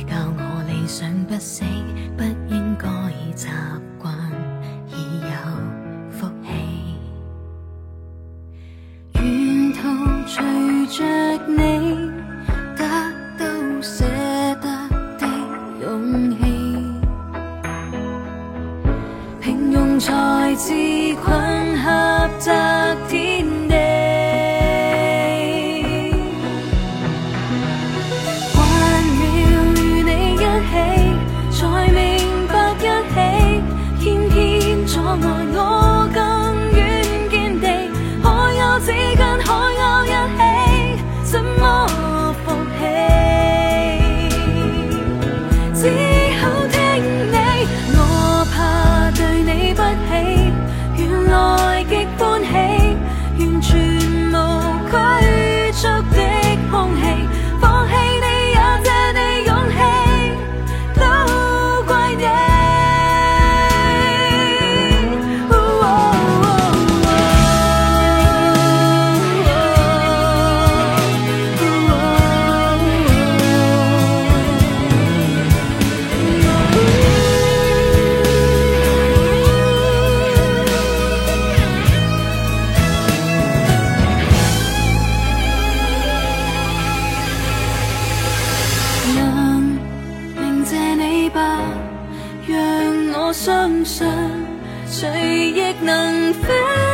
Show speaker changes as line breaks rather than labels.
教我理想不死，不應該習慣已有福氣。沿途隨着你得到捨得的勇氣，平庸才自困狹窄天地。慣了與你一起，才明白一起，偏偏阻礙我更遠見地。可有只跟可有一起，怎麼服氣？只好聽你，我怕對你不起，原來極歡喜，完全無拘束的空氣，放棄你也借你勇氣，都怪你。能明謝你吧，讓我相信誰亦能飛。